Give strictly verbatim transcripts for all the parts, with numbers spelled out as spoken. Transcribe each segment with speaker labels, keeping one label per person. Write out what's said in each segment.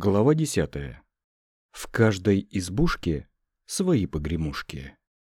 Speaker 1: Глава десятая. В каждой избушке свои погремушки.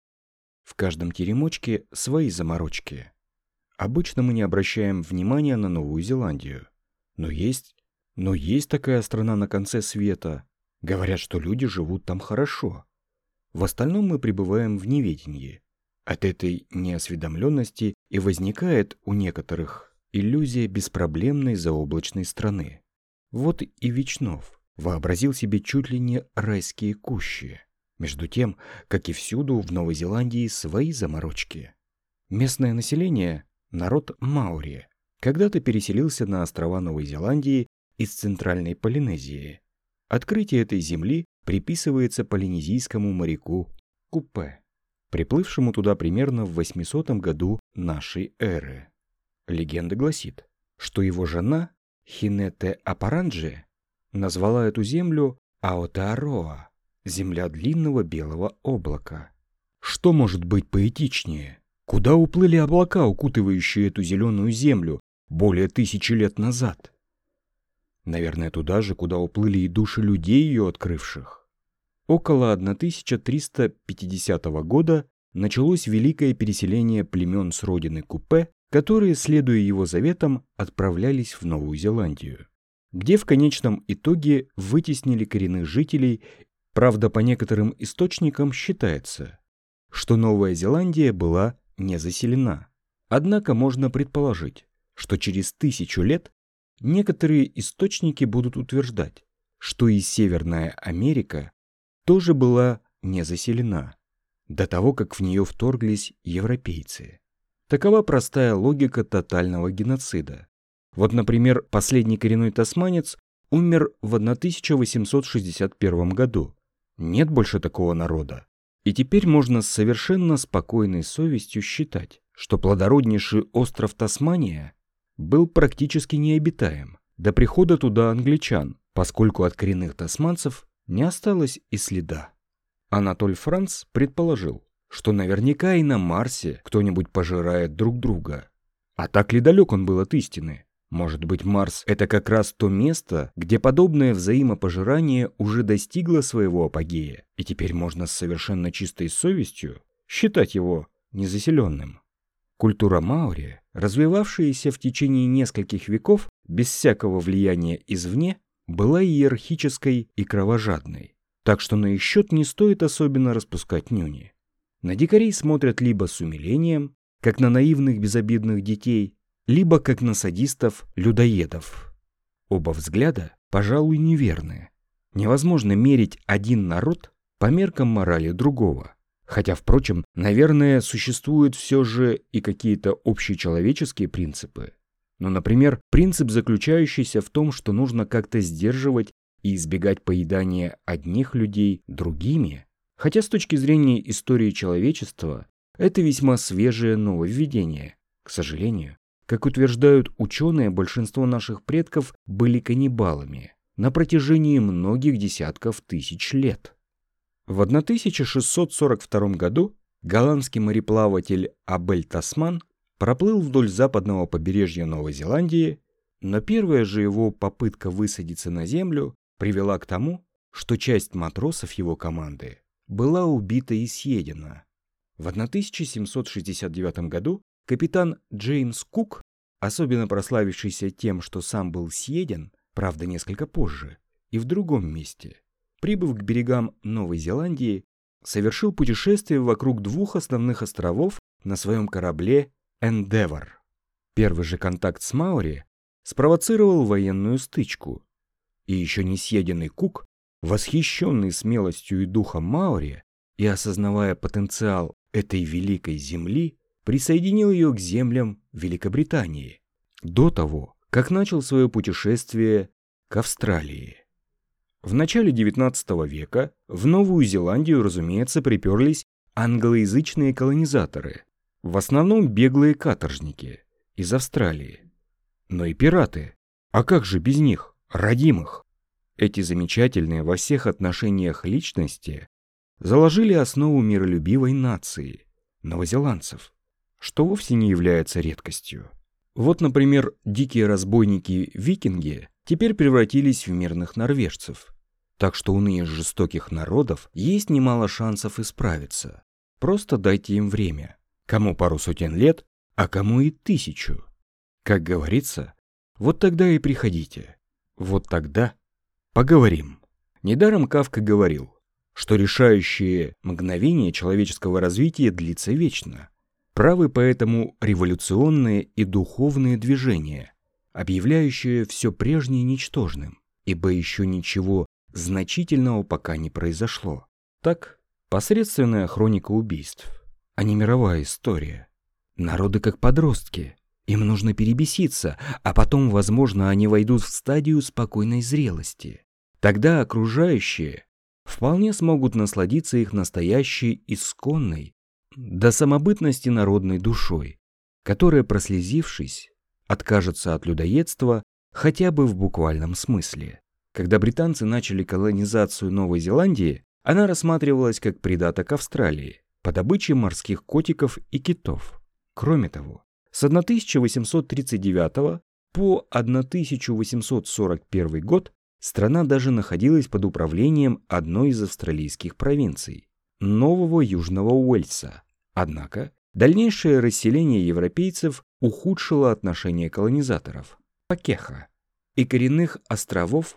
Speaker 1: В каждом теремочке свои заморочки. Обычно мы не обращаем внимания на Новую Зеландию. Но есть, но есть такая страна на конце света. Говорят, что люди живут там хорошо. В остальном мы пребываем в неведении. От этой неосведомленности и возникает у некоторых иллюзия беспроблемной заоблачной страны. Вот и Вечнов вообразил себе чуть ли не райские кущи. Между тем, как и всюду в Новой Зеландии свои заморочки. Местное население – народ маори. Когда-то переселился на острова Новой Зеландии из Центральной Полинезии. Открытие этой земли приписывается полинезийскому моряку Купе, приплывшему туда примерно в восьмисотом году нашей эры. Легенда гласит, что его жена Хинете-Апаранджи назвала эту землю Аотеароа, земля длинного белого облака. Что может быть поэтичнее? Куда уплыли облака, укутывающие эту зеленую землю более тысячи лет назад? Наверное, туда же, куда уплыли и души людей, ее открывших. Около тысяча триста пятидесятого года началось великое переселение племен с родины Купе, которые, следуя его заветам, отправлялись в Новую Зеландию, где в конечном итоге вытеснили коренных жителей. Правда, по некоторым источникам считается, что Новая Зеландия была не заселена. Однако можно предположить, что через тысячу лет некоторые источники будут утверждать, что и Северная Америка тоже была не заселена до того, как в нее вторглись европейцы. Такова простая логика тотального геноцида. Вот, например, последний коренной тасманец умер в тысяча восемьсот шестьдесят первом году. Нет больше такого народа. И теперь можно с совершенно спокойной совестью считать, что плодороднейший остров Тасмания был практически необитаем до прихода туда англичан, поскольку от коренных тасманцев не осталось и следа. Анатоль Франц предположил, что наверняка и на Марсе кто-нибудь пожирает друг друга. А так ли далек он был от истины? Может быть, Марс — это как раз то место, где подобное взаимопожирание уже достигло своего апогея, и теперь можно с совершенно чистой совестью считать его незаселенным. Культура маори, развивавшаяся в течение нескольких веков без всякого влияния извне, была иерархической и кровожадной, так что на их счет не стоит особенно распускать нюни. На дикарей смотрят либо с умилением, как на наивных безобидных детей, либо как на садистов-людоедов. Оба взгляда, пожалуй, неверны. Невозможно мерить один народ по меркам морали другого. Хотя, впрочем, наверное, существуют все же и какие-то общечеловеческие принципы. Ну, например, принцип, заключающийся в том, что нужно как-то сдерживать и избегать поедания одних людей другими. Хотя с точки зрения истории человечества это весьма свежее нововведение. К сожалению, как утверждают ученые, большинство наших предков были каннибалами на протяжении многих десятков тысяч лет. В тысяча шестьсот сорок втором году голландский мореплаватель Абель Тасман проплыл вдоль западного побережья Новой Зеландии, но первая же его попытка высадиться на землю привела к тому, что часть матросов его команды была убита и съедена. В тысяча семьсот шестьдесят девятом году капитан Джеймс Кук, особенно прославившийся тем, что сам был съеден, правда несколько позже, и в другом месте, прибыв к берегам Новой Зеландии, совершил путешествие вокруг двух основных островов на своем корабле Endeavour. Первый же контакт с маори спровоцировал военную стычку, и еще не съеденный Кук, восхищенный смелостью и духом маори и осознавая потенциал этой великой земли, присоединил ее к землям Великобритании до того, как начал свое путешествие к Австралии. В начале девятнадцатого века в Новую Зеландию, разумеется, приперлись англоязычные колонизаторы, в основном беглые каторжники из Австралии. Но и пираты. А как же без них, родимых? Эти замечательные во всех отношениях личности заложили основу миролюбивой нации новозеландцев, что вовсе не является редкостью. Вот, например, дикие разбойники-викинги теперь превратились в мирных норвежцев. Так что у ныне жестоких народов есть немало шансов исправиться. Просто дайте им время. Кому пару сотен лет, а кому и тысячу. Как говорится, вот тогда и приходите. Вот тогда поговорим. Недаром Кафка говорил, что решающее мгновение человеческого развития длится вечно. Правы поэтому революционные и духовные движения, объявляющие все прежнее ничтожным, ибо еще ничего значительного пока не произошло. Так, посредственная хроника убийств, а не мировая история. Народы как подростки, им нужно перебеситься, а потом, возможно, они войдут в стадию спокойной зрелости. Тогда окружающие вполне смогут насладиться их настоящей, исконной, до самобытности народной душой, которая, прослезившись, откажется от людоедства хотя бы в буквальном смысле. Когда британцы начали колонизацию Новой Зеландии, она рассматривалась как придаток Австралии по добыче морских котиков и китов. Кроме того, с тысяча восемьсот тридцать девятого по тысяча восемьсот сорок первый год страна даже находилась под управлением одной из австралийских провинций – Нового Южного Уэльса. Однако дальнейшее расселение европейцев ухудшило отношение колонизаторов – Пакеха и коренных островов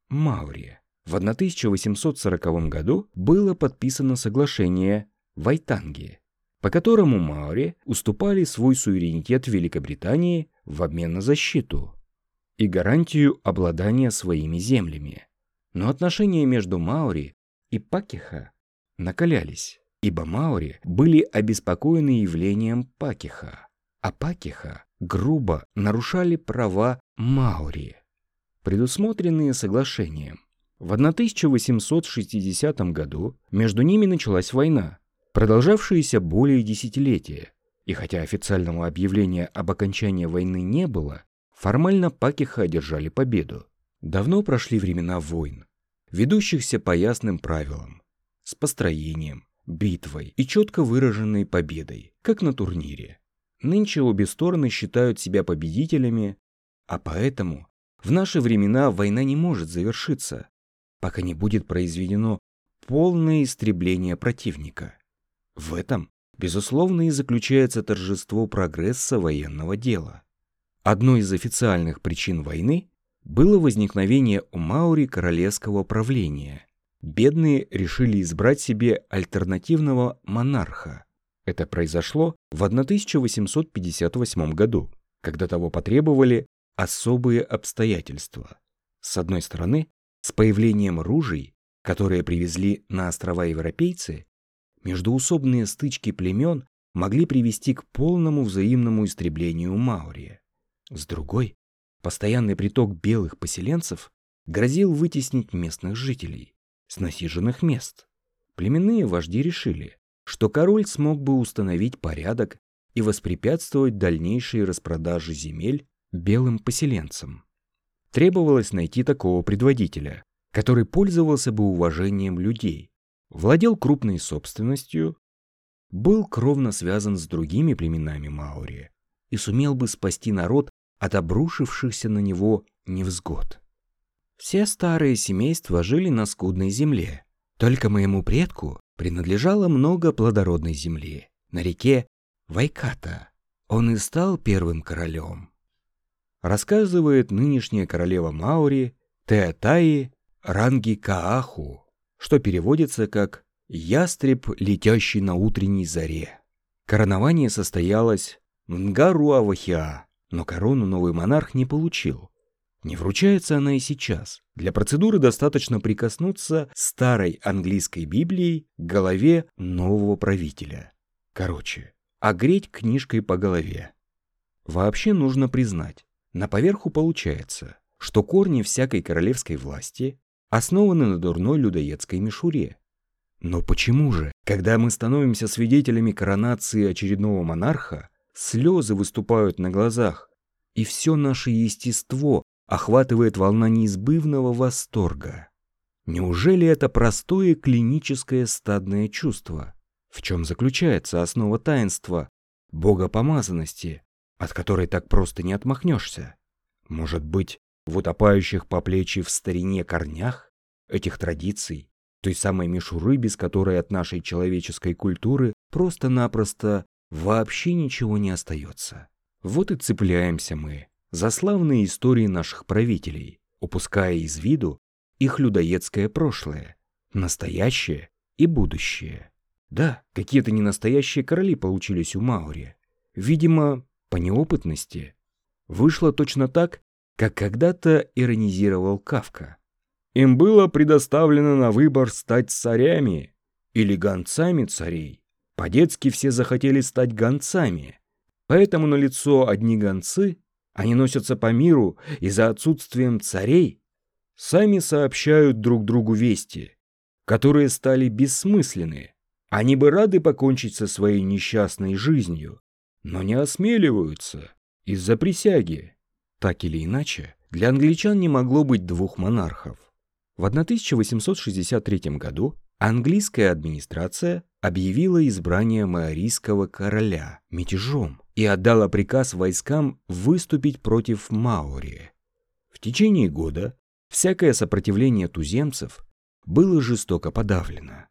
Speaker 1: Маори. В тысяча восемьсот сороковом году было подписано соглашение Вайтанги, по которому маори уступали свой суверенитет Великобритании в обмен на защиту и гарантию обладания своими землями. Но отношения между маори и Пакеха накалялись, ибо маори были обеспокоены явлением Пакеха, а Пакеха грубо нарушали права маори, предусмотренные соглашением. В тысяча восемьсот шестидесятом году между ними началась война, продолжавшаяся более десятилетия, и хотя официального объявления об окончании войны не было, формально Пакеха одержали победу. Давно прошли времена войн, ведущихся по ясным правилам, с построением, битвой и четко выраженной победой, как на турнире. Нынче обе стороны считают себя победителями, а поэтому в наши времена война не может завершиться, пока не будет произведено полное истребление противника. В этом, безусловно, и заключается торжество прогресса военного дела. Одной из официальных причин войны было возникновение у маори королевского правления. Бедные решили избрать себе альтернативного монарха. Это произошло в тысяча восемьсот пятьдесят восьмом году, когда того потребовали особые обстоятельства. С одной стороны, с появлением ружей, которые привезли на острова европейцы, междоусобные стычки племен могли привести к полному взаимному истреблению маори. С другой, постоянный приток белых поселенцев грозил вытеснить местных жителей с насиженных мест. Племенные вожди решили, что король смог бы установить порядок и воспрепятствовать дальнейшей распродаже земель белым поселенцам. Требовалось найти такого предводителя, который пользовался бы уважением людей, владел крупной собственностью, был кровно связан с другими племенами маори и сумел бы спасти народ от обрушившихся на него невзгод. Все старые семейства жили на скудной земле. Только моему предку принадлежало много плодородной земли на реке Вайката. Он и стал первым королем. Рассказывает нынешняя королева маори Театаи Рангикааху, что переводится как «ястреб, летящий на утренней заре». Коронование состоялось в Нгаруавахиа, но корону новый монарх не получил. Не вручается она и сейчас. Для процедуры достаточно прикоснуться старой английской Библией к голове нового правителя. Короче, огреть книжкой по голове. Вообще нужно признать, на поверху получается, что корни всякой королевской власти основаны на дурной людоедской мишуре. Но почему же, когда мы становимся свидетелями коронации очередного монарха, слезы выступают на глазах, и все наше естество охватывает волна неизбывного восторга? Неужели это простое клиническое стадное чувство? В чем заключается основа таинства богопомазанности, от которой так просто не отмахнешься? Может быть, в утопающих по плечи в старине корнях этих традиций, той самой мишуры, без которой от нашей человеческой культуры просто-напросто вообще ничего не остается. Вот и цепляемся мы за славные истории наших правителей, упуская из виду их людоедское прошлое, настоящее и будущее. Да, какие-то ненастоящие короли получились у маори. Видимо, по неопытности. Вышло точно так, как когда-то иронизировал Кафка. Им было предоставлено на выбор стать царями или гонцами царей. По-детски все захотели стать гонцами. Поэтому налицо одни гонцы, они носятся по миру и за отсутствием царей сами сообщают друг другу вести, которые стали бессмысленны. Они бы рады покончить со своей несчастной жизнью, но не осмеливаются из-за присяги. Так или иначе, для англичан не могло быть двух монархов. В тысяча восемьсот шестьдесят третьем году английская администрация объявила избрание маорийского короля мятежом и отдала приказ войскам выступить против маори. В течение года всякое сопротивление туземцев было жестоко подавлено.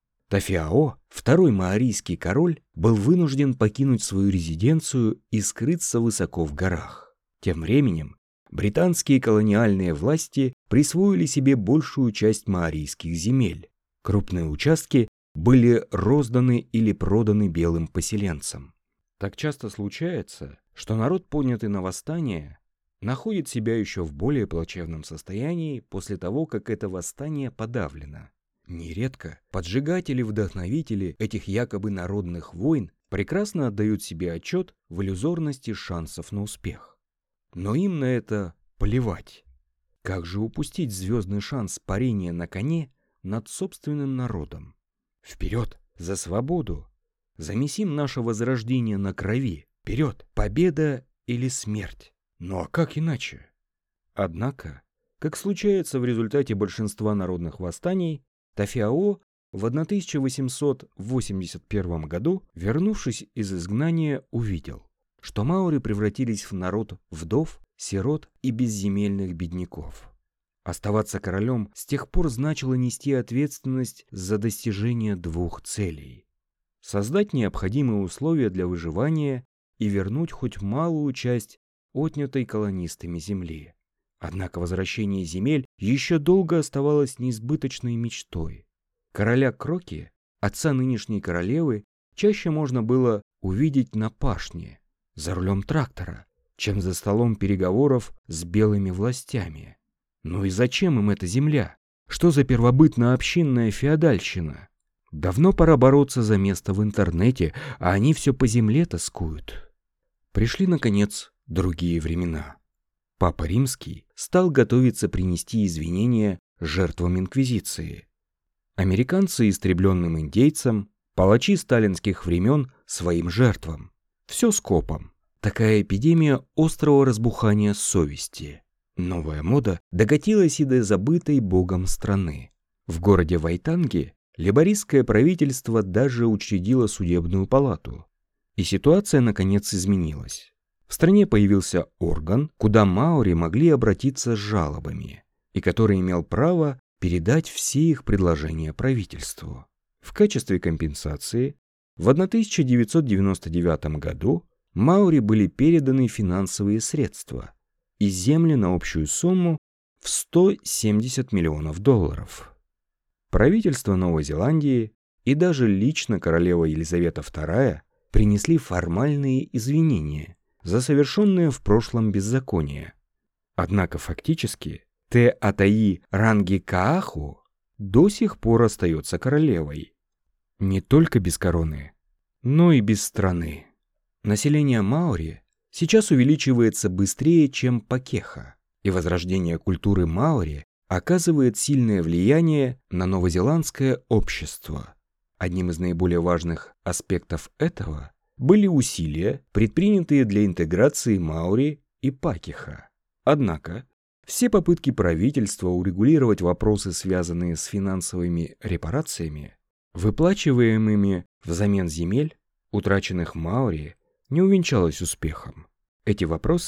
Speaker 1: Тафиао, второй маорийский король, был вынужден покинуть свою резиденцию и скрыться высоко в горах. Тем временем британские колониальные власти присвоили себе большую часть маорийских земель. Крупные участки были розданы или проданы белым поселенцам. Так часто случается, что народ, поднятый на восстание, находит себя еще в более плачевном состоянии после того, как это восстание подавлено. Нередко поджигатели-вдохновители этих якобы народных войн прекрасно отдают себе отчет в иллюзорности шансов на успех. Но им на это плевать. Как же упустить звездный шанс парения на коне над собственным народом? Вперед, за свободу! Замесим наше возрождение на крови. Вперед, победа или смерть. Ну а как иначе? Однако, как случается в результате большинства народных восстаний, Тафиао в тысяча восемьсот восемьдесят первом году, вернувшись из изгнания, увидел, что маори превратились в народ вдов, сирот и безземельных бедняков. Оставаться королем с тех пор значило нести ответственность за достижение двух целей: создать необходимые условия для выживания и вернуть хоть малую часть отнятой колонистами земли. Однако возвращение земель еще долго оставалось несбыточной мечтой. Короля Кроки, отца нынешней королевы, чаще можно было увидеть на пашне, за рулем трактора, чем за столом переговоров с белыми властями. Ну и зачем им эта земля? Что за первобытно-общинная феодальщина? Давно пора бороться за место в интернете, а они все по земле тоскуют. Пришли, наконец, другие времена. Папа Римский стал готовиться принести извинения жертвам инквизиции. Американцы истребленным индейцам, палачи сталинских времен своим жертвам. Все скопом. Такая эпидемия острого разбухания совести. Новая мода докатилась и до забытой богом страны. В городе Вайтанге лейбористское правительство даже учредило судебную палату. И ситуация наконец изменилась. В стране появился орган, куда маори могли обратиться с жалобами, и который имел право передать все их предложения правительству. В качестве компенсации в тысяча девятьсот девяносто девятом году маори были переданы финансовые средства и земли на общую сумму в сто семьдесят миллионов долларов. Правительство Новой Зеландии и даже лично королева Елизавета вторая принесли формальные извинения за совершенные в прошлом беззакония. Однако фактически Те Атаи Рангикааху до сих пор остается королевой. Не только без короны, но и без страны. Население маори сейчас увеличивается быстрее, чем пакеха, и возрождение культуры маори оказывает сильное влияние на новозеландское общество. Одним из наиболее важных аспектов этого были усилия, предпринятые для интеграции маори и пакеха. Однако, все попытки правительства урегулировать вопросы, связанные с финансовыми репарациями, выплачиваемыми взамен земель, утраченных маори, не увенчалось успехом. Эти вопросы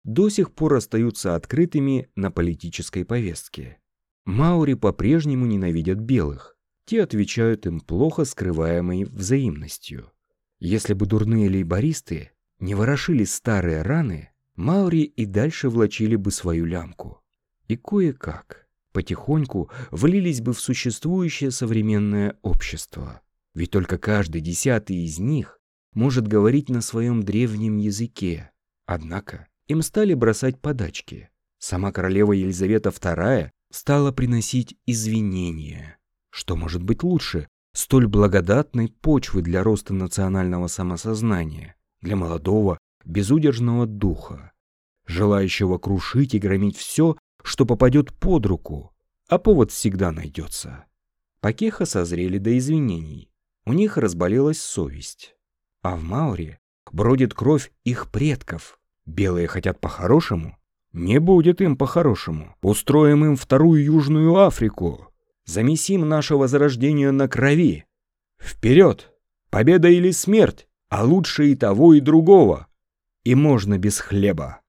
Speaker 1: до сих пор остаются открытыми на политической повестке. Маори по-прежнему ненавидят белых. Те отвечают им плохо скрываемой взаимностью. Если бы дурные лейбористы не ворошили старые раны, маори и дальше влачили бы свою лямку. И кое-как, потихоньку влились бы в существующее современное общество. Ведь только каждый десятый из них может говорить на своем древнем языке. Однако им стали бросать подачки. Сама королева Елизавета вторая стала приносить извинения. Что может быть лучше столь благодатной почвы для роста национального самосознания, для молодого, безудержного духа, желающего крушить и громить все, что попадет под руку, а повод всегда найдется. Пакеха созрели до извинений. У них разболелась совесть. А в Маори бродит кровь их предков. Белые хотят по-хорошему? Не будет им по-хорошему. Устроим им вторую Южную Африку. Замесим наше возрождение на крови. Вперед! Победа или смерть, а лучше и того, и другого. И можно без хлеба.